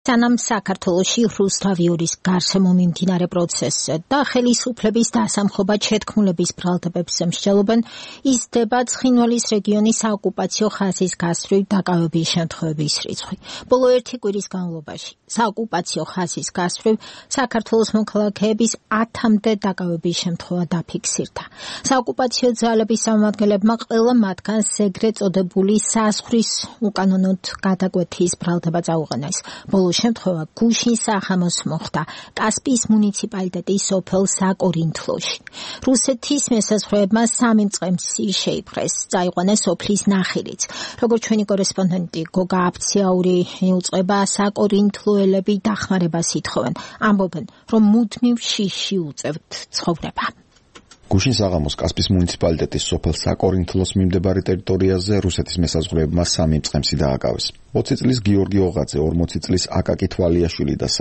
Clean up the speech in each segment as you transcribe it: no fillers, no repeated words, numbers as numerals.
სანამ საქართველოში რუსთავიურის გარშემო მიმდინარე პროცესზე და ხელისუფლების დასამხობა შეთქმულების ბრალდებებს მსჯელობენ, იზრდება ცხინვალის რეგიონის საოკუპაციო ხაზის გასწვრივ დაკავების შემთხვევების რიცხვი. ბოლო ერთი კვირის განმავლობაში საოკუპაციო ხაზის გასწვრივ საქართველოს მოქალაქეების 10-მდე დაკავების შემთხვევა დაფიქსირდა. საოკუპაციო ძალების წარმომადგენლებმა ყველა მათგანს ეგრეთ წოდებული საზღვრის უკანონოდ გადაკვეთის ბრალდება წაუყენეს. ბოლო შემთხვევა გუშინ სახამოს მოხდა კასპიის მუნიციპალიტეტის სოფელ საკორინთლოში. რუსეთის მესაზღვრეებმა 3 მწყემსი შეიპყრეს, წაიყვანეს სოფლის ნახირიც. როგორც ჩვენი კორესპონდენტი გოგა აფციაური იუწყება, საკორინთლოელები დახმარებას ითხოვენ, ამბობენ, რომ მუდმივ შიში უწევთ ცხოვრება. გუშინ საღამოს კასპიის მუნიციპალიტეტის სოფელ საკორინთლოს მიმდებარე ტერიტორიაზე რუსეთის მესაზღვრეებმა 3 მწყემსი დააკავეს. 20 წლის გიორგი ოღაძე, 40 წლის აკაკი თვალიაშვილი და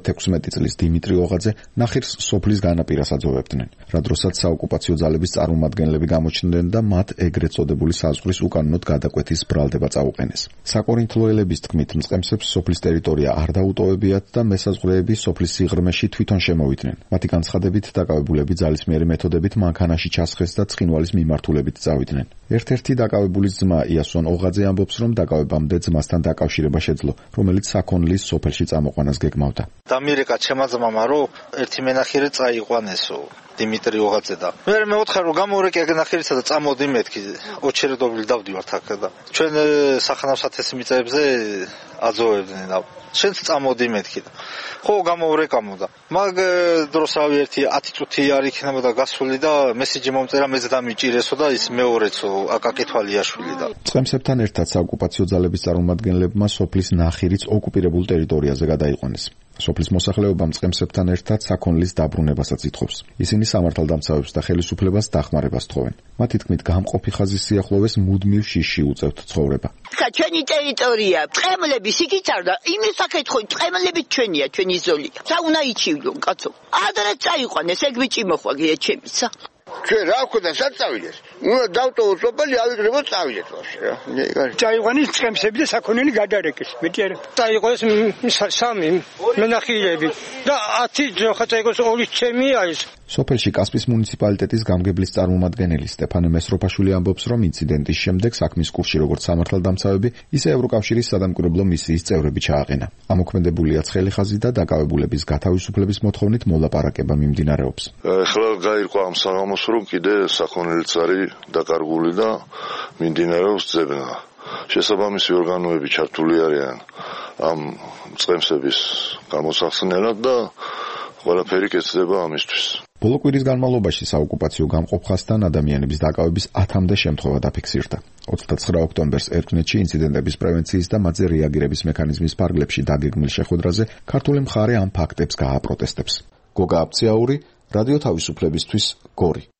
76 წლის დიმიტრი ოღაძე ნახირს სოფლის განაპირას აძოვებდნენ. რა დროსაც საოკუპაციო ძალების წარმომადგენლები გამოჩნდნენ და მათ ეგრეთ წოდებული საზღვრის უკანონოდ გადაკვეთის ბრალდება წაუყენეს. საკორინთლოელების თქმით, მწყემსებს სოფლის ტერიტორია არ დაუტოვებიათ და მესაზღვრეები სოფლის სიღრმეში თვითონ შემოვიდნენ. მათი განცხადებით დაკავებულები ძალისმიერი მეთოდებით მანქანაში ჩასხეს და ცხინვალის მიმართულებით წავიდნენ. ერთ-ერთი დაკავებულის ძმა იასონ ოღაძე ამბობს, რომ დაკავებამდე ძმასთან დაკავშირება შეძლო, რომელიც საქონლის სოფელში წამოყვანას გეგმავდა. დამირეკა ჩემმა ძმამა, რომ ერთი მენახირი წაიყვანესო. დიმიტრი ოღაძე და მე მეოთხარ რომ გამოვრეკე ნახირიცა და წამოდი მეთქი ოჩერდობილი დავდივართ აქ და ჩვენ სახანავსათესი მიწებზე აძოვებდნენ და შენც წამოდი მეთქი და ხო გამოვრეკამო და მაგ დროს რავი ერთი 10 წუთი არ იქნებოდა გასული და მესიჯი მომწერა მეც დამიჭირესო და ის მეორეცო აკაკი თვალიაშვილი და მწყემსებთან ერთად საოკუპაციო ძალების წარმომადგენლებმა სოფლის ნახირიც ოკუპირებულ ტერიტორიაზე გადაიყვანეს. სოფლის მოსახლეობა მწყემსებთან ერთად საქონლის დაბრუნებასაც ითხოვს. ისინი სამართალდამცავებს და ხელისუფლებას დახმარებას თხოვენ. მათი თქმით, გამყოფი ხაზის სიახლოვეს მუდმივ შიში უწევთ ცხოვრება. ჩვენი ტერიტორია, წყემლების იქიცარდა, იმის საკითხი, წყემლები ჩვენია, ჩვენი ზოლია. რა უნდა იჩივლო, კაცო? ადრე წაიყვანეს, ეგ ბიჭი მოხვა გია ჩემისა. ჩვენ რა ვქონდა საწავიდეს. უნდა დავტოვო სოფელი, ავიგრებო წავიდეთ ვაფშე რა. წაიყვანეს წყემსები და საქონელი გადარეკეს. მეტი არა. წაიყვანეს 3 მენახილები და 10 ხა წაიყვანეს 2 ჩემი არის. სოფელში კასპიის მუნიციპალიტეტის გამგებლის წარმომადგენელი სტეფანე მესროფაშვილი ამბობს, რომ ინციდენტის შემდეგ საქმის კურსში როგორც სამართალდამცავები, ისე ევროკავშირის სადამკვირვებლო მისიის წევრები ჩააყენა. ამოქმედებულია ცხელი ხაზი და დაკავებულების გათავისუფლების მოთხოვნით მოლაპარაკება მიმდინარეობს. ახლა გაირკვა ამ საღამოს, რომ კიდე საქონელიც არის დაკარგული და მიმდინარეობს ძებნა. შესაბამისი ორგანოები ჩართული არიან ამ მწყემსების გამოსახსნელად და ყველაფერი კეთდება ამისთვის. ბოლო კვირის განმავლობაში საოკუპაციო გამყოფ ხაზთან ადამიანების დაკავების 10-მდე შემთხვევა დაფიქსირდა. 29 ოქტომბერს ერთგულეთში ინციდენტების პრევენციის და მათზე რეაგირების მექანიზმის ფარგლებში დაგეგმილ შეხვედრაზე ქართული მხარე ამ ფაქტებს გააპროტესტებს. გოგა აფციაური, რადიო თავისუფლებისთვის, გორი.